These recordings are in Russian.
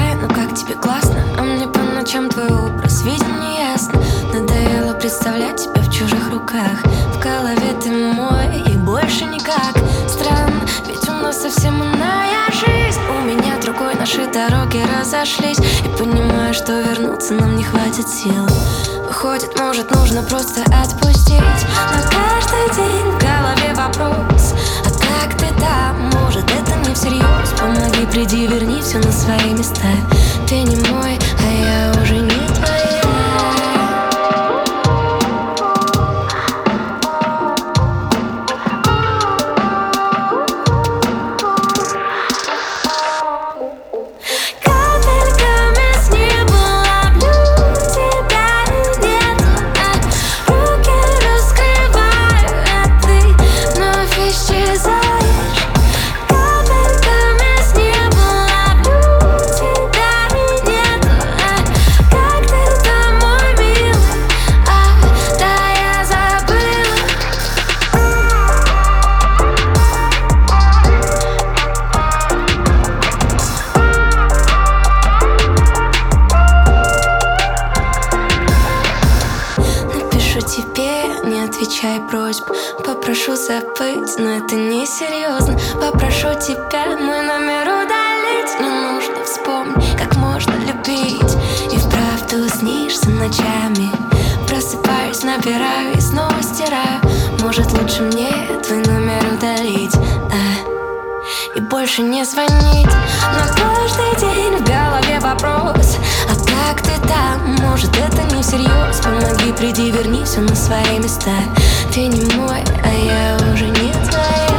Хай, ну как тебе классно, а мне по ночам твой образ виден неясно. Надоело представлять тебя в чужих руках. В голове ты мой и больше никак. Странно, ведь у нас совсем иная жизнь. У меня другой, наши дороги разошлись. И понимаю, что вернуться нам не хватит сил. Выходит, может, нужно просто отпустить. Но каждый день в голове вопрос: а как ты там? Может, это не всерьез? Помоги, приди, верни все на свои места. Ты не мой, а я уже не твоя. Тебе не отвечай просьб, попрошу забыть, но это не серьезно. Попрошу тебя мой номер удалить. Не нужно, вспомни, как можно любить. И вправду снишься ночами. Просыпаюсь, набираю и снова стираю. Может, лучше мне твой номер удалить, и больше не звонить. Но каждый день в голове вопрос: а как ты там? Может, это не всерьез? Помоги, приди, верни все на свои места. Ты не мой, а я уже не твоя.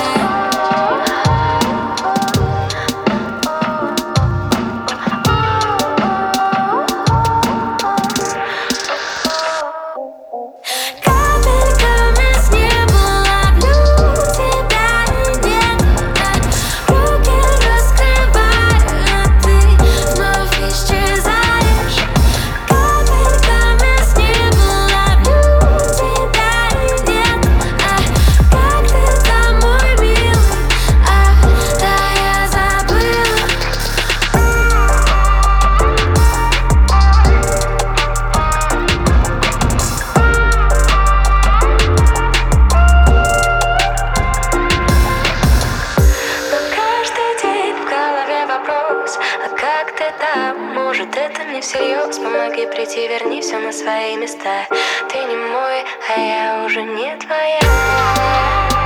А как ты там? Может, это не всерьез? Помоги прийти, верни все на свои места. Ты не мой, а я уже не твоя.